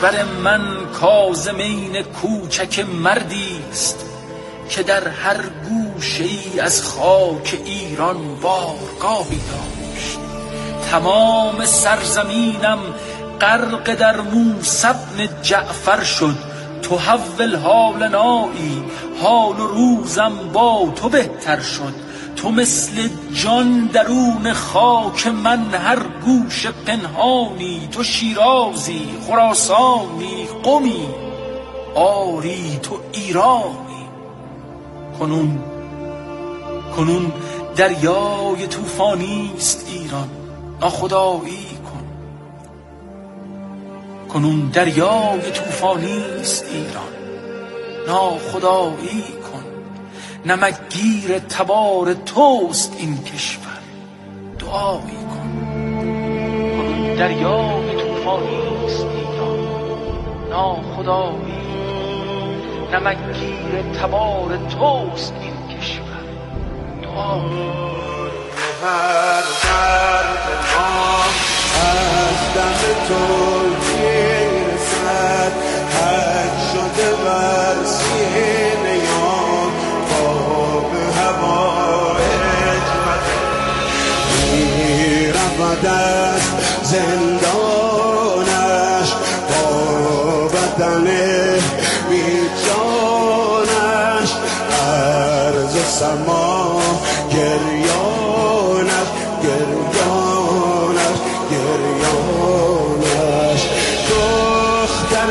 کشور من کاظمین کوچک مردیست که در هر گوشه‌ای از خاک ایران بارگاهی داشت. تمام سرزمینم غرق در موسی بن جعفر شد. تحول حالنایی، حال و روزم با تو بهتر شد. تو مثل جان درون خاک من هر گوش پنهانی. تو شیرازی، خراسانی، قمی، آری تو ایرانی. کنون دریای طوفانی است ایران، ناخدایی کن. کنون دریای طوفانی است ایران، ناخدایی کن. نمکگیر تبار توست این کشور، دعایی کن. کنون دریای طوفانی است ایران، ناخدایی. نمکگیر تبار توست این کشور، دعایی. هر درد ما از دم تو میرسد، حد شده بر سینه‌ام باب هوایج میرود از زندانش با بدن بی جانش. عرض و سما گریانش دختر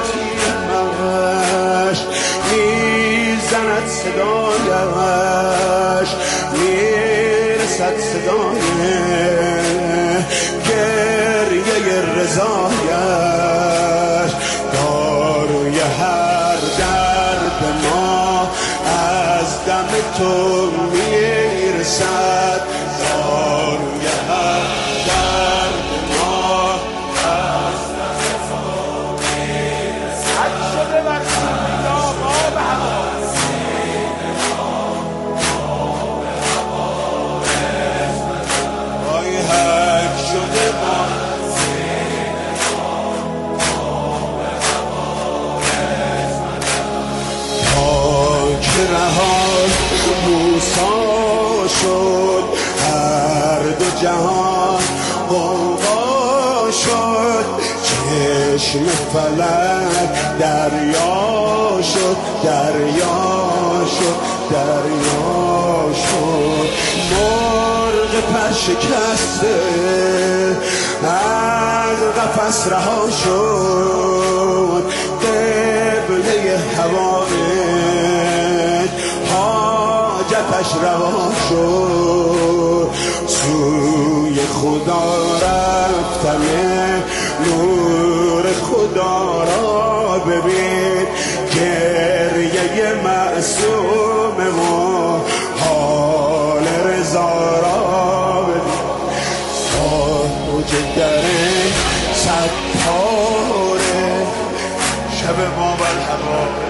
یتیمش میزند صدایش، میرسد صدای گریه رضایش. داروی هر درد ما از دم تو میرسد. داروی هر درد ما از دم تو میرسد. حد شده بر سینه آب هوا، آی حد شده بر که رها موسی شد، هر دو جهان غوغا شد. چشم فلک دریا شد، مرغ پر شکسته از قفس رها شد. قبله هوایج حاجتش روا شد. سوی خدا رفتم، نور خدا را ببین. گریه معصوم ما حال رضا را ببین. ساج در ستاره شب ما بر هوا.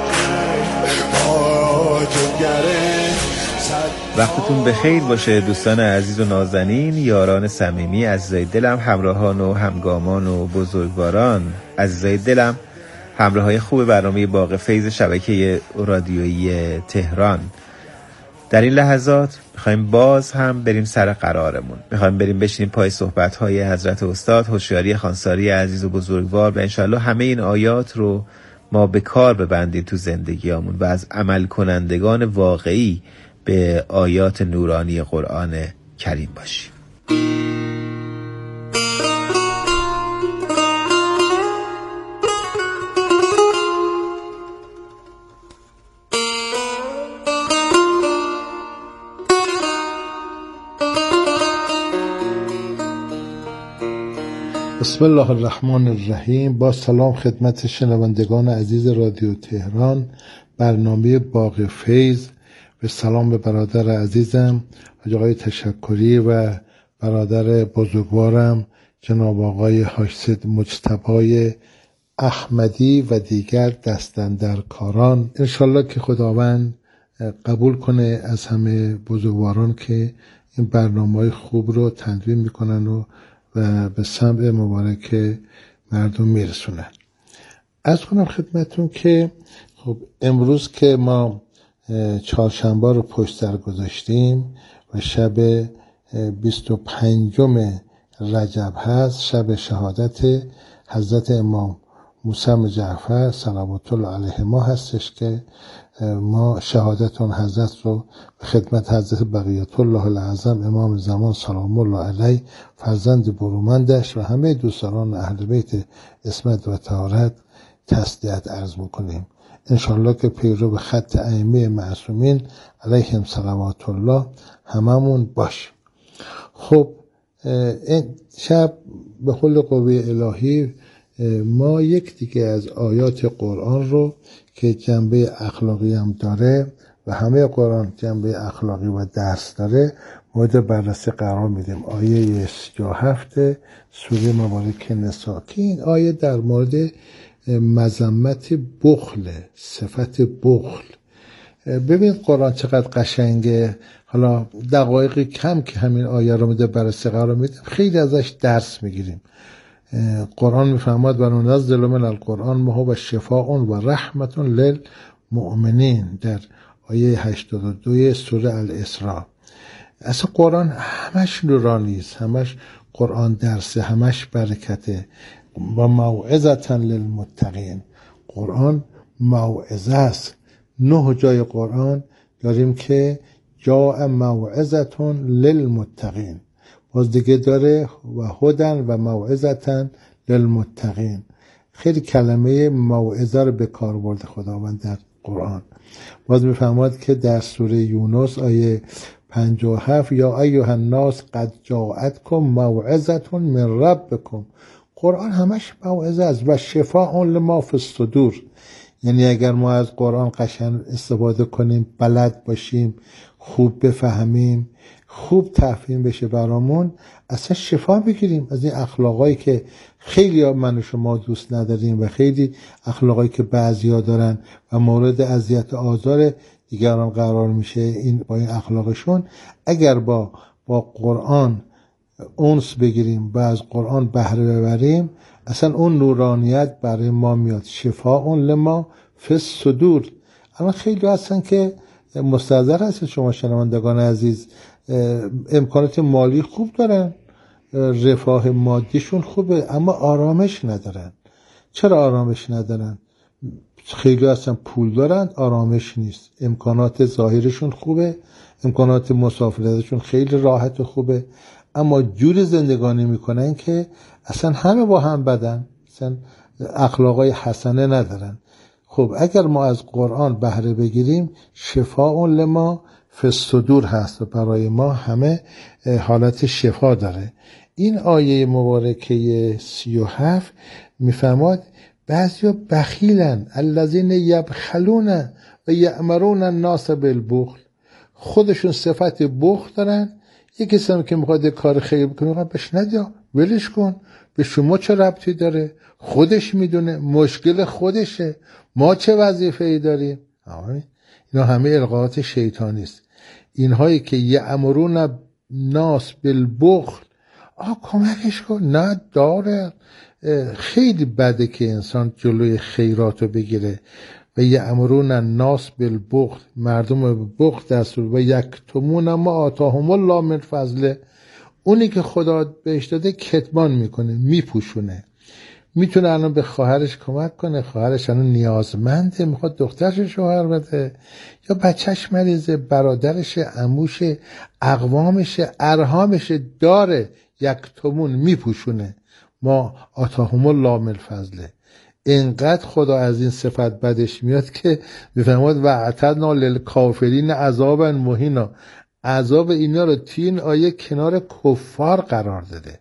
وقتتون بخیر باشه دوستان عزیز و نازنین، یاران صمیمی، عزیزای دلم، همراهان و همگامان و بزرگواران، عزیزای دلم، همراهای خوب برنامه باغ فیض شبکه رادیویی تهران. در این لحظات میخوایم باز هم بریم سر قرارمون، میخوایم بریم بشینیم پای صحبت‌های حضرت استاد هوشیاری خانساری عزیز و بزرگوار و انشالله همه این آیات رو ما به کار ببندیم تو زندگیامون و از عمل کنندگان واقعی به آیات نورانی قرآن کریم باشیم. بسم الله الرحمن الرحیم. با سلام خدمت شنوندگان عزیز رادیو تهران، برنامه باغ فیض. به سلام به برادر عزیزم آقای تشکری و برادر بزرگوارم جناب آقای حاج‌سید مجتبی احمدی و دیگر دستاندرکاران. انشالله که خداوند قبول کنه از همه بزرگواران که این برنامه‌های خوب رو تنظیم میکنن و به سمع مبارک مردم میرسونن. عرض کنم خدمتون که خب امروز که ما چهارشنبه رو پشت سر گذاشتیم و شب 25 رجب هست، شب شهادت حضرت امام موسی جعفر صلوات الله علیهما هستش که ما شهادت اون حضرت رو به خدمت حضرت بقیت الله الاعظم امام زمان سلام الله علیه فرزند برومندش و همه دوستان اهل بیت عصمت و طهارت تسلیت عرض میکنیم. انشالله که پیرو به خط ائمه معصومین علیهم صلوات الله هممون باش. خب این شب به حول قوه الهی ما یک دیگه از آیات قرآن رو که جنبه اخلاقی هم داره و همه قرآن جنبه اخلاقی و درس داره مورد بررسی قرار میدیم. آیه 37 سوره مبارک نساء که این آیه در مورد مذمت بخل، صفت بخل. ببینید قرآن چقدر قشنگه. حالا دقایقی کم که همین آیه رو میده بررسی قرار میدیم، خیلی ازش درس میگیریم. قرآن میفرماد و ننزل من القرآن ما هو شفاء و رحمت للمؤمنین در آیه 82 سوره الاسراء. اصلا قرآن همش نورانی است، همش قرآن درسه، همش برکته و موعظة للمتقین. قرآن موعظه است. 9 جای قرآن داریم که جاء موعظة للمتقین، باز دیگه داره و هدن و موعظة للمتقین. خیلی کلمه موعظه رو به کار برده خداوند در قرآن. باز میفرماد که در سوره یونس آیه 57 یا ایها الناس قد جاءتکم موعظة من ربکم. قرآن همش موعظه است و شفاء لما فی الصدور. یعنی اگر ما از قرآن قشنگ استفاده کنیم، بلد باشیم، خوب بفهمیم، خوب تفهیم بشه برامون، اصلا شفا بگیریم از این اخلاقایی که خیلی من و شما دوست نداریم و خیلی اخلاقایی که بعضیا دارن و مورد اذیت و آزار دیگران قرار میشه این با این اخلاقشون. اگر با قرآن اونس بگیریم و از قرآن بهره ببریم، اصلا اون نورانیت برای ما میاد. شفاء لما فی الصدور. اما خیلی هستن که مستحضر هستید شما شنوندگان عزیز، امکانات مالی خوب دارن، رفاه مادیشون خوبه، اما آرامش ندارن. چرا آرامش ندارن؟ خیلی هستن پول دارن، آرامش نیست. امکانات ظاهرشون خوبه، امکانات مسافرتشون خیلی راحت و خوبه، اما جور زندگانی میکنن که اصلا همه با هم بدن، اصلا اخلاقای حسنه ندارن. خب اگر ما از قرآن بهره بگیریم، شفاء لما فی الصدور هست و برای ما همه حالت شفا داره. این آیه مبارکه 37 میفرماد بعضیا بخیلن، الذین یبخلون و یأمرون الناس بالبخل. خودشون صفت بخل دارن. یکی کسی که میخواد کار خیر بکنه بهش ندیا، ولش کن، به شما چه ربطی داره؟ خودش میدونه، مشکل خودشه، ما چه وظیفه‌ای داریم؟ اینا همه القاءات شیطانی است. اینهایی که یأمرون ناس بالبخل، کمکش کن، نه داره. خیلی بده که انسان جلوی خیراتو بگیره. و یأمرون الناس بالبخل، مردم به بخل دستور و یکتمون ما آتاهم الله من فضله. اونی که خدا بهش داده کتمان میکنه، میپوشونه. میتونه الان به خواهرش کمک کنه، خواهرش الان نیازمنده، میخواد دخترش شوهر بده، یا بچهش مریضه، برادرش، عموش، اقوامش، ارحامش داره، یکتمون میپوشونه. ما آتاهم الله من فضله. اینقدر خدا از این صفت بدش میاد که میفرماد و اعتدنا للکافرین عذابا مهینا. عذاب اینا رو توی این آیه کنار کفار قرار داده.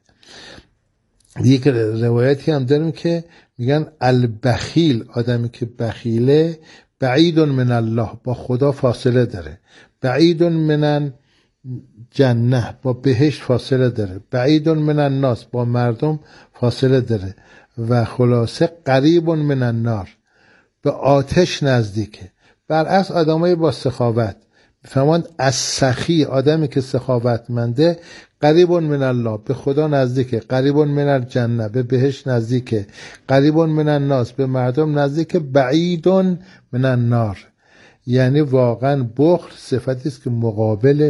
یک روایتی هم داریم که میگن البخیل، آدمی که بخیله، بعید من الله، با خدا فاصله داره. بعید من جنه، با بهشت فاصله داره. بعید من الناس، با مردم فاصله داره. و خلاصه قریب من النار، به آتش نزدیکه. برعکس آدمای با سخاوت، فرماند از سخی، آدمی که سخاوتمنده، قریب من الله، به خدا نزدیکه، قریب من الجنه، به بهشت نزدیکه، قریب من الناس، به مردم نزدیکه، بعید من النار. یعنی واقعا بخل صفتی است که مقابل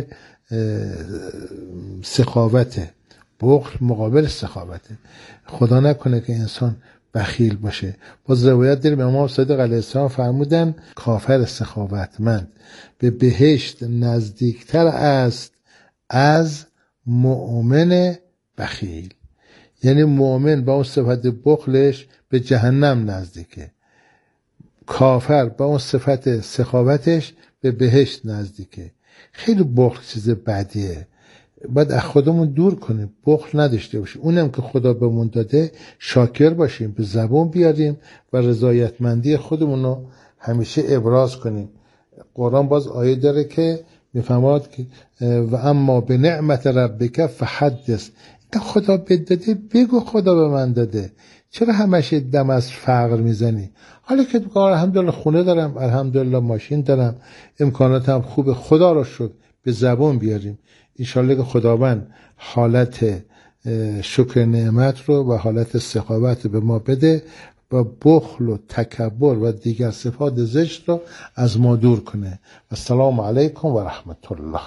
سخاوته. بخل مقابل سخاوته. خدا نکنه که انسان بخیل باشه. باز روایت داریم امام صادق علیه السلام فرمودن کافر سخاوتمند به بهشت نزدیکتر است از مؤمن بخیل. یعنی مؤمن با اون صفت بخلش به جهنم نزدیکه، کافر با اون صفت سخاوتش به بهشت نزدیکه. خیلی بخل چیز بدیه، باید از خودمون دور کنیم، بخل نداشته باشیم. اونم که خدا بهمون داده شاکر باشیم، به زبون بیاریم و رضایتمندی خودمون رو همیشه ابراز کنیم. قرآن باز آیه داره که میفرماد که و اما به نعمت ربک فحدث، خدا بهت داده بگو خدا به من داده، چرا همش دم از فقر میزنی؟ حالا که الحمدلله خونه دارم، الحمدلله ماشین دارم، امکاناتم خوبه، خدا رو شکر، به زبان بیاریم. انشالله که خداوند حالت شکر نعمت رو و حالت سخاوت به ما بده و بخل و تکبر و دیگر صفات زشت رو از ما دور کنه. السلام علیکم و رحمت الله.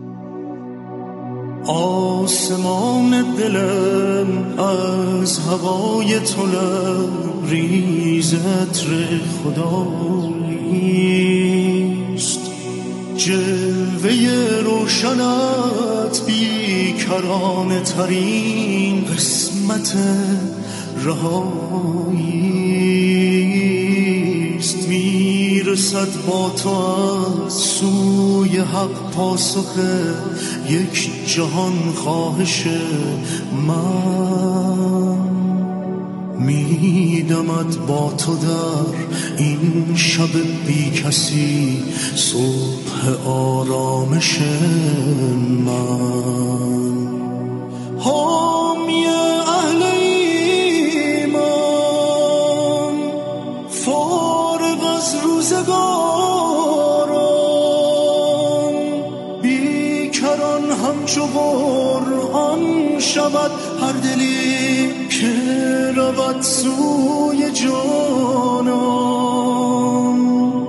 آسمان دلم از هوای تو لبریز عطر خداییست، جلوه روشنت بیکرانه ترین قسمت رهاییست، میرسد با تو از سوی حق پاسخ یک جهان خواهش من، میدمد با تو در این شب بی کسی صبح آرامش من. حامی اهل ایمان فارغ از روزگاران، بیکران همچو قرآن شود هر دلی که رود سوی جانان.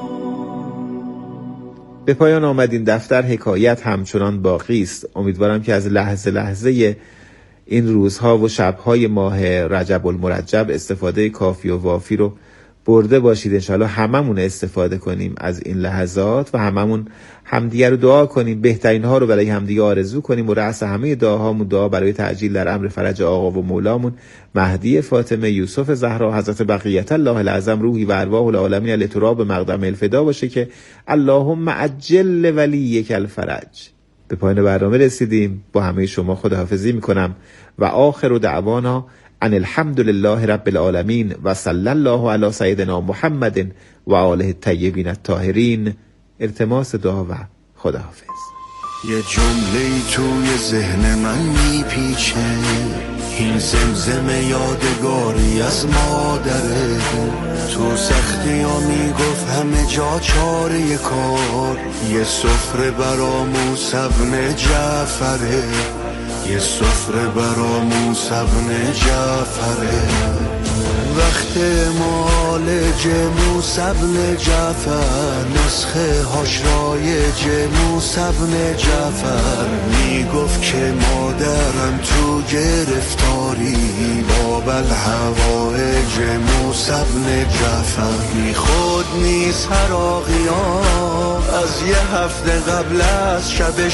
به پایان آمد این دفتر. حکایت همچنان باقی است. امیدوارم که از لحظه لحظه این روزها و شبهای ماه رجب المرجب استفاده کافی و وافی رو برده باشید. انشاءالله هممون استفاده کنیم از این لحظات و هممون همدیگه رو دعا کنیم، بهترین ها رو برای همدیگه آرزو کنیم و رأس همه دعاهامون دعا برای تعجیل در امر فرج آقا و مولامون مهدی فاطمه یوسف زهرا حضرت بقیت الله العظم روحی و ارواح العالمین لتراب مقدم الفدا باشه که اللهم عجل ولیک الفرج. به پایان برنامه رسیدیم. با همه شما خداحافظی میکنم و آخر دعوانا ان الحمد لله رب العالمین و صلی الله علی سیدنا محمد و آله الطیبین الطاهرین. التماس دعا و خداحافظ. یه جمله توی ذهن من میپیچه، این زمزمه یادگاری از مادره، تو سختی ها میگفت همه جا چاره کار، یه سفره برا موسی بن جعفره، یه سفره برا موسی بن جعفره. وقت معالج موسی بن جعفر، نسخه هاش رایج موسی بن جعفر، میگفت که مادرم تو گرفتاری باب الحوائج موسی بن جعفر. بی خود نیست عراقیان از یه هفته قبل از شب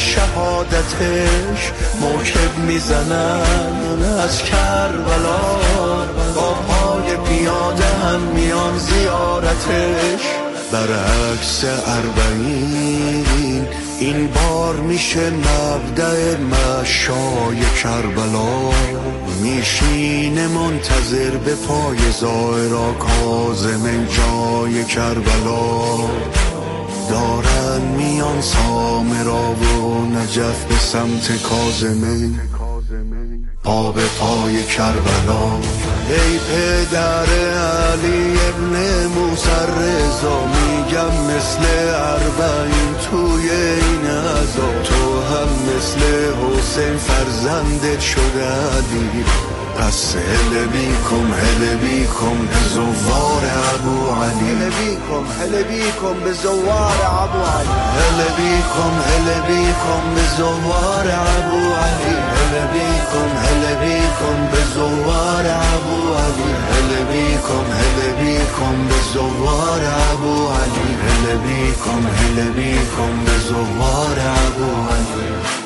شهادتش موکب میزنن از کربلا، با پای پیاده هم میان زیارتش. برعکس اربعین این بار میشه مبدأ مشای کربلا، میشینه منتظر به پای زائرا کاظم جای کربلا. دارن میان سامرا و نجف به سمت کاظمه، پا به پای کربلا. ای پدر علی ابن موسی رضا میگم مثل اربعین توی این عذاب، تو هم مثل حسین فرزندت شده علی. پس هله بیکم به زوار ابو علی، هله بیکم به زوار ابو علی، هله بیکم به زوار ابو علی، هله بیکم به زوار ابو علی، هله بیکم به زوار ابو علی، هله بیکم به زوار ابو علی.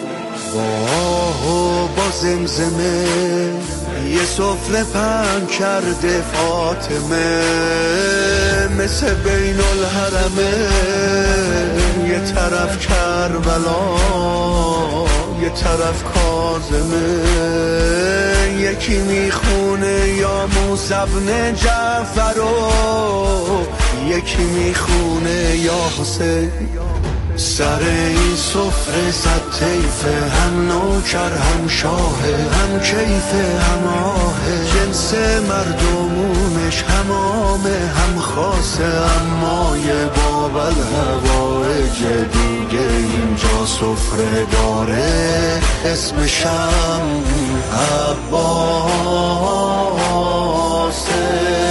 با زمزمه یه سفره پهن کرده فاطمه، مثل بین الحرمه، یه طرف کربلا یه طرف کاظمه، یکی میخونه یا موسی بن جعفر و یکی میخونه یا حسین. سر این سفره صد طیفه، هم نوکر هم شاهه، هم کیفه هم آهه، جنس مردمونش همامه، هم خاصه اما یه بابل هوایج دیگه اینجا سفره داره، اسمشم عباسه.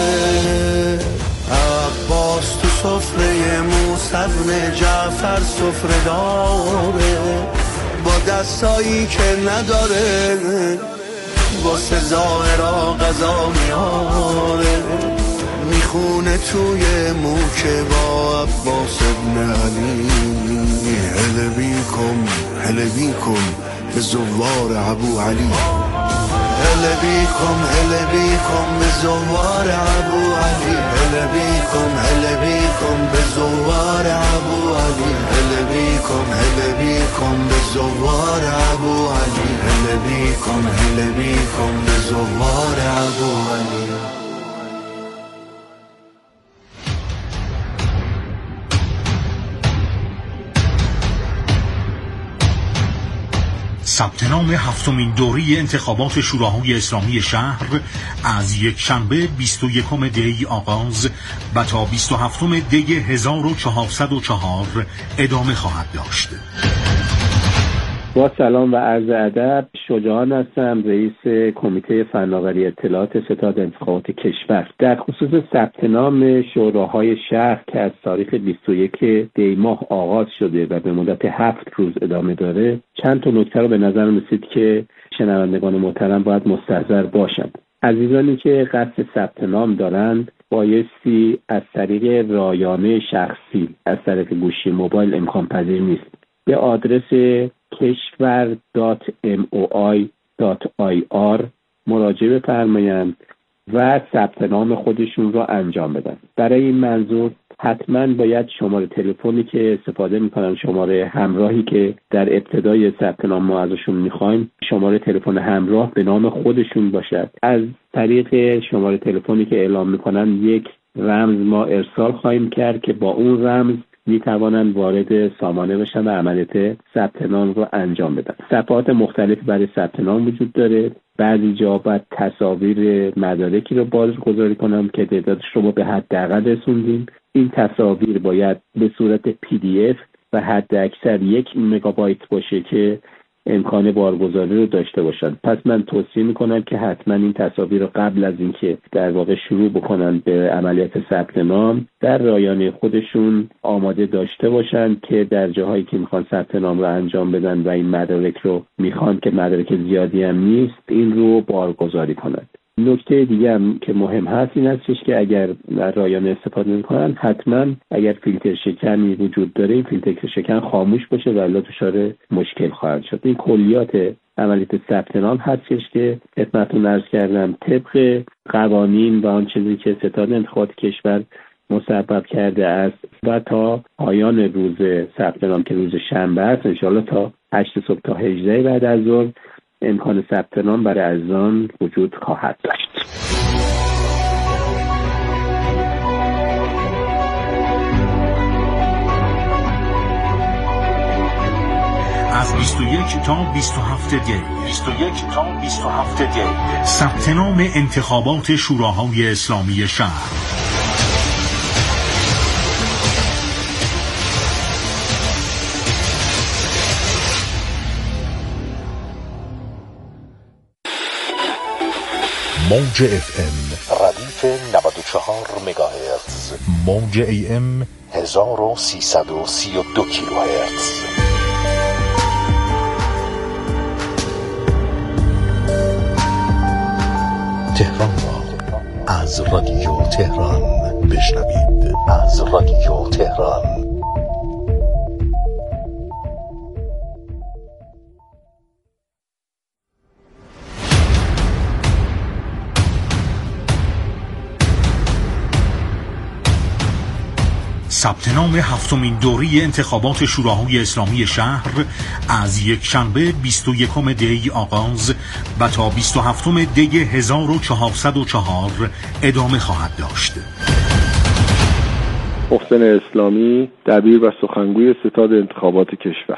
عباس تو سفره موسی بن جعفر سفره داره، با دستایی که نداره واسه ظاهرا غذا میاره، میخونه توی موکه با عباس ابن علی. هله بیکم به زوار ابو علی، هله بیکم به زوار ابو علی، هله بیکم به زوار ابو علی، هله بیکم به زوار ابو علی، هله بیکم به زوار ابو علی. ثبت نام هفتمین دوره انتخابات شوراهای اسلامی شهر از یک شنبه 21 دی آغاز و تا 27 دی 1404 ادامه خواهد داشت. با سلام و عرض ادب، شجاعان هستم، رئیس کمیته فناوری اطلاعات ستاد انتخابات کشور. در خصوص ثبت نام شوراهای شهر که از تاریخ 21 دی ماه آغاز شده و به مدت 7 روز ادامه داره، چند تا نکته رو به نظر رسید که شنوندگان محترم باید مستحضر باشند. عزیزانی که قصد ثبت نام دارند بایستی از طریق رایانه شخصی از طریق گوشی موبایل امکان پذیر نیست. به آدرس keshvar.moi.ir مراجعه بفرمایند و ثبت نام خودشون رو انجام بدن. برای این منظور حتما باید شماره تلفنی که استفاده میکنن، شماره همراهی که در ابتدای ثبت نام ما ازشون میخوایم، شماره تلفن همراه به نام خودشون باشد. از طریق شماره تلفنی که اعلام میکنن یک رمز ما ارسال خواهیم کرد که با اون رمز می توانند وارد سامانه بشن و عملیات ثبت نام رو انجام بدن. صفحات مختلفی برای ثبت نام وجود داره. بعضی جا باید تصاویر مدارکی رو بازگذاری کنم که تعدادش رو به حداقل رسوندیم. این تصاویر باید به صورت PDF و حد اکثر 1 مگابایت باشه که امکان بارگذاری رو داشته باشند. پس من توصیه میکنم که حتما این تصاویر رو قبل از اینکه در واقع شروع بکنن به عملیات ثبت نام در رایانه خودشون آماده داشته باشند که در جاهایی که میخوان ثبت نام رو انجام بدن و این مدارک رو میخوان که مدارک زیادی هم نیست، این رو بارگذاری کنند. نکته دیگه هم که مهم هست این هستش که اگر رایانه استفاده میکنن حتما اگر فیلتر شکنی وجود داره این فیلتر شکن خاموش باشه و الا دچار مشکل خواهد شد. این کلیات عملیات ثبت نام هستش که خدمتتون عرض کردم طبق قوانین و آن چیزی که ستاد انتخابات کشور مسبب کرده است و تا پایان روز ثبت نام که روز شنبه است ان شاءالله تا 8 صبح تا 18 بعد از ظهر امکان ثبت نام برای عزیزان وجود خواهد داشت. از 21 تا 27 دی ثبت نام انتخابات شوراهای اسلامی شهر. موج FM ردیف 94 مگاهرتز، موج AM 1332 کیلوهرتز. تهران را از رادیو تهران بشنوید. از رادیو تهران. ثبت نام هفتمین دوره انتخابات شوراهای اسلامی شهر از یکشنبه 21 دی آغاز و تا 27 دی 1404 ادامه خواهد داشت. محسن اسلامی، دبیر و سخنگوی ستاد انتخابات کشور.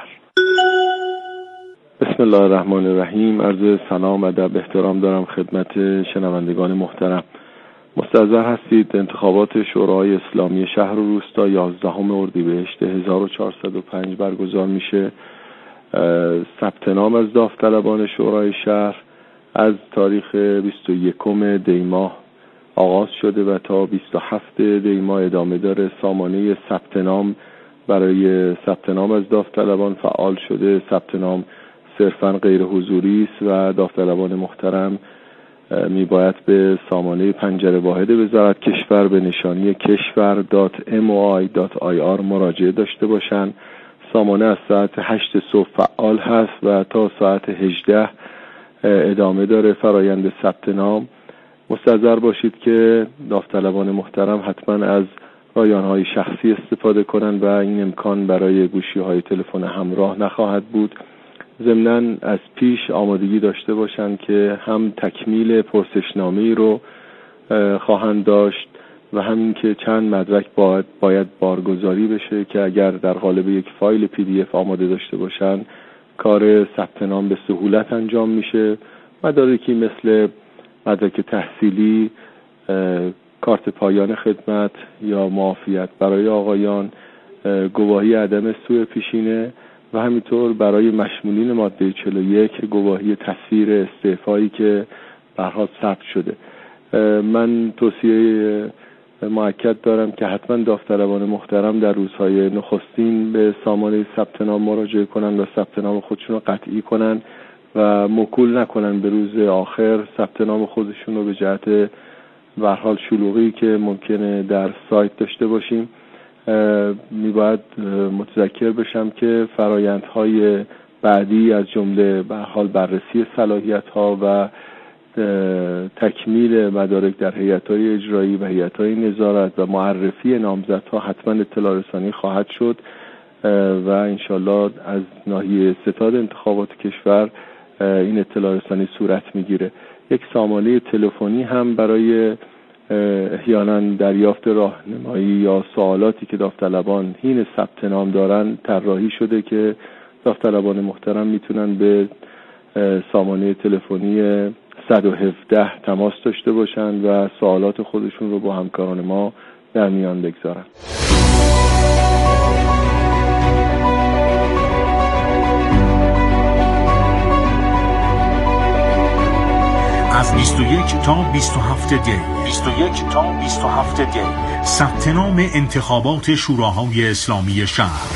بسم الله الرحمن الرحیم. عرض سلام، ادب، احترام دارم خدمت شنوندگان محترم. مستحضر هستید انتخابات شورای اسلامی شهر و روستا 11 اردیبهشت 1405 برگزار میشه. ثبت نام از داوطلبان شورای شهر از تاریخ 21 دی ماه آغاز شده و تا 27 دی ماه ادامه داره. سامانه ثبت نام برای ثبت نام از داوطلبان فعال شده. ثبت نام صرفاً غیر حضوری است و داوطلبان محترم میباید به سامانه پنجره واحد وزارت کشور به نشانی keshvar.moi.ir مراجعه داشته باشند. سامانه از ساعت 8 صبح فعال هست و تا ساعت 18 ادامه داره فرایند ثبت نام. مستحضر باشید که داوطلبان محترم حتما از رایانه‌های شخصی استفاده کنند و این امکان برای گوشی‌های تلفن همراه نخواهد بود. ضمناً از پیش آمادگی داشته باشند که هم تکمیل پرسشنامه‌ای رو خواهند داشت و همین که چند مدرک باید بارگذاری بشه که اگر در قالب یک فایل PDF آماده داشته باشند کار ثبت نام به سهولت انجام میشه. مدارکی مثل مدرک تحصیلی، کارت پایان خدمت یا معافیت برای آقایان، گواهی عدم سوء پیشینه و همینطور برای مشمولین ماده 41 گواهی تصویر استعفایی که به هر حال ثبت شده. من توصیه مؤکد دارم که حتما داوطلبان محترم در روزهای نخستین به سامانه ثبت نام مراجعه کنن و ثبت نام خودشون رو قطعی کنن و موکول نکنن به روز آخر ثبت نام خودشون رو به جهت به هر حال شلوغی که ممکنه در سایت داشته باشیم. میباید متذکر بشم که فرایندهای بعدی از جمله به هر حال بررسی صلاحیت‌ها و تکمیل مدارک در هیئت‌های اجرایی و هیئت‌های نظارت و معرفی نامزدها حتما اطلاع رسانی خواهد شد و انشالله از ناحیه ستاد انتخابات کشور این اطلاع رسانی صورت میگیره. یک سامانه تلفنی هم برای احیانا دریافت راهنمایی یا سوالاتی که داوطلبان حین ثبت نام دارن طراحی شده که داوطلبان محترم میتونن به سامانه تلفنی 117 تماس داشته باشن و سوالات خودشون رو با همکاران ما در میان بگذارن. از 21 تا 27 دی ثبت نام انتخابات شوراهای اسلامی شهر.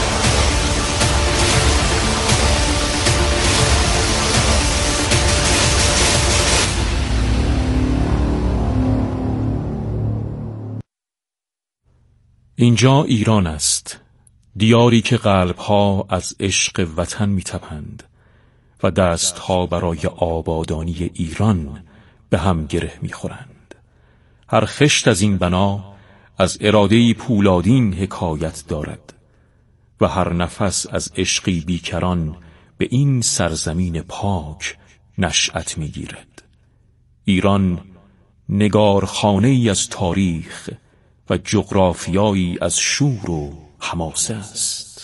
اینجا ایران است، دیاری که قلب‌ها از عشق وطن می‌تپند و دستها برای آبادانی ایران به هم گره می‌خورند. هر خشت از این بنا از اراده‌ای پولادین حکایت دارد و هر نفس از عشقی بیکران به این سرزمین پاک نشأت می‌گیرد. ایران نگارخانه‌ای از تاریخ و جغرافیایی از شور و حماسه است.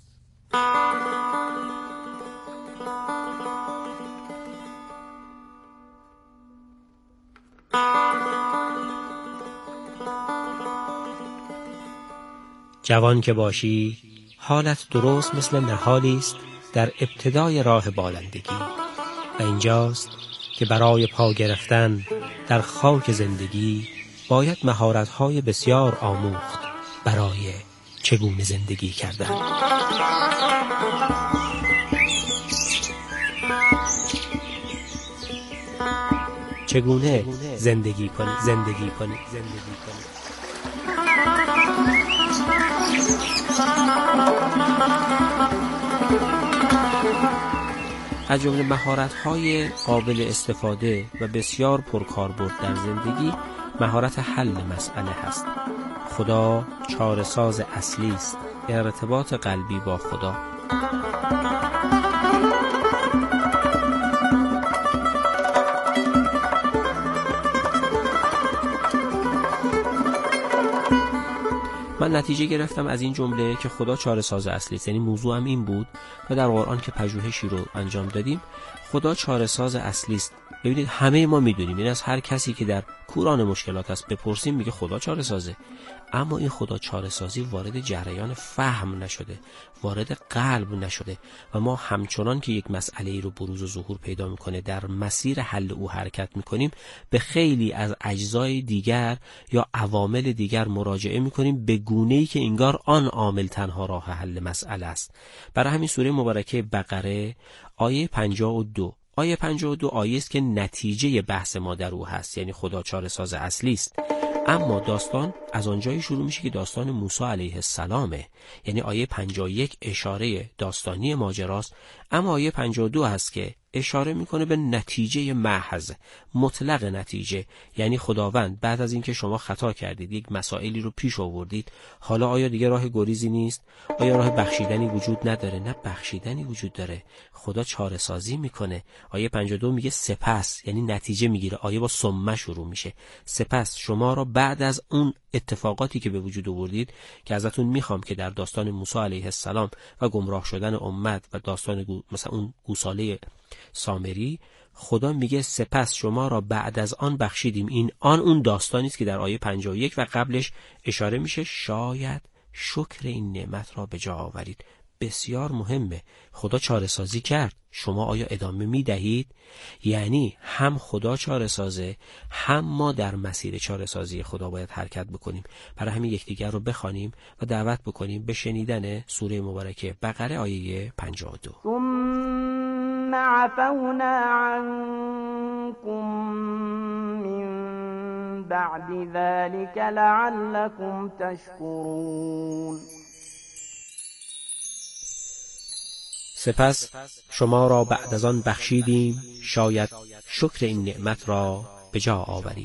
جوان که باشی حالت درست مثل نهالی است در ابتدای راه بالندگی و اینجاست که برای پا گرفتن در خاک زندگی باید مهارت‌های بسیار آموخت برای چگونه زندگی کردن. چگونه زندگی کنی. از جمله مهارت‌های قابل استفاده و بسیار پرکاربرد در زندگی مهارت حل مسئله هست. خدا چاره‌ساز اصلی است. ارتباط قلبی با خدا. من نتیجه گرفتم از این جمله که خدا چاره‌ساز اصلی است. یعنی موضوعم این بود و در قرآن که پژوهشی رو انجام دادیم، خدا چاره‌ساز اصلی است. ببینید همه ما میدونیم، این از هر کسی که در کوران مشکلات است بپرسیم میگه خدا چاره‌سازه. اما این خدا چاره‌سازی وارد جریان فهم نشده، وارد قلب نشده و ما همچنان که یک مسئله‌ای رو بروز و ظهور پیدا میکنه در مسیر حل او حرکت میکنیم، به خیلی از اجزای دیگر یا عوامل دیگر مراجعه میکنیم به گونه‌ای که انگار آن عامل تنها راه حل مسئله است. برای همین سوره مبارکه بقره آیه 52 آیه است که نتیجه بحث ما در او هست، یعنی خدا چاره‌ساز اصلی است. اما داستان از آنجایی شروع میشه که داستان موسی علیه السلامه، یعنی آیه 51 اشاره داستانی ماجراست، اما آیه 52 هست که اشاره میکنه به نتیجه محض، مطلق نتیجه. یعنی خداوند بعد از اینکه شما خطا کردید، یک مسائلی رو پیش آوردید، حالا آیا دیگه راه گریزی نیست؟ آیا راه بخشیدنی وجود نداره؟ نه، بخشیدنی وجود داره. خدا چاره سازی میکنه. آیه 52 میگه سپس، یعنی نتیجه میگیره. آیه با ثم شروع میشه. سپس شما را بعد از اون اتفاقاتی که به وجود آوردید که ازتون میخوام که در داستان موسی علیه السلام و گمراه شدن امت و داستان مثلا اون گوساله سامری، خدا میگه سپس شما را بعد از آن بخشیدیم. این اون داستانی است که در آیه 51 و قبلش اشاره میشه. شاید شکر این نعمت را به جا آورید. بسیار مهمه. خدا چاره سازی کرد، شما آیا ادامه میدهید؟ یعنی هم خدا چاره سازه، هم ما در مسیر چاره سازی خدا باید حرکت بکنیم. برای همین یکدیگر رو بخوانیم و دعوت بکنیم به شنیدن سوره مبارکه بقره آیه 52. ثم عفونا عنكم من بعد ذلك لعلكم تشكرون. سپس شما را بعد از آن بخشیدیم، شاید شکر این نعمت را به جا آورید.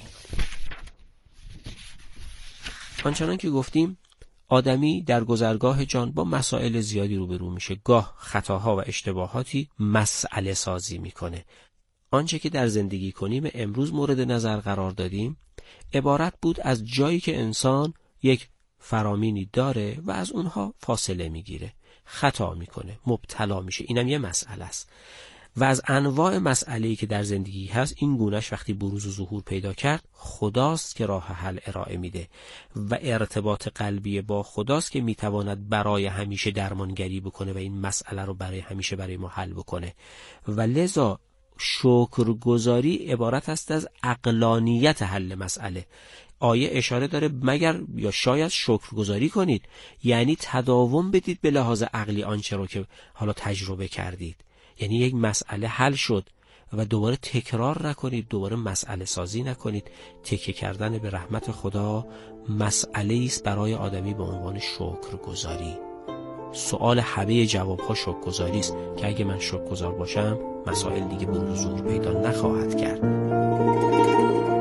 آنچنان که گفتیم، آدمی در گذرگاه جان با مسائل زیادی روبرو میشه. گاه خطاها و اشتباهاتی مسئله سازی میکنه. آنچه که در زندگی کنیم امروز مورد نظر قرار دادیم عبارت بود از جایی که انسان یک فرامینی داره و از اونها فاصله میگیره، خطا میکنه، مبتلا میشه. اینم یه مسئله است. و از انواع مسئله‌ای که در زندگی هست، این گونهش وقتی بروز و ظهور پیدا کرد، خداست که راه حل ارائه میده و ارتباط قلبی با خداست که میتواند برای همیشه درمانگری بکنه و این مسئله رو برای همیشه برای ما حل بکنه. و لذا شکرگزاری عبارت است از عقلانیت حل مسئله. آیه اشاره داره مگر یا شاید شکرگزاری کنید، یعنی تداوم بدید به لحاظ عقلی آنچه رو که حالا تجربه کردید. یعنی یک مسئله حل شد و دوباره تکرار نکنید، دوباره مسئله سازی نکنید. تکیه کردن به رحمت خدا مسئله است برای آدمی به عنوان شکرگزاری. سوال همه جوابها شکرگزاری است که اگه من شکرگزار باشم مسائل دیگه بروز و ظهور پیدا نخواهد کرد.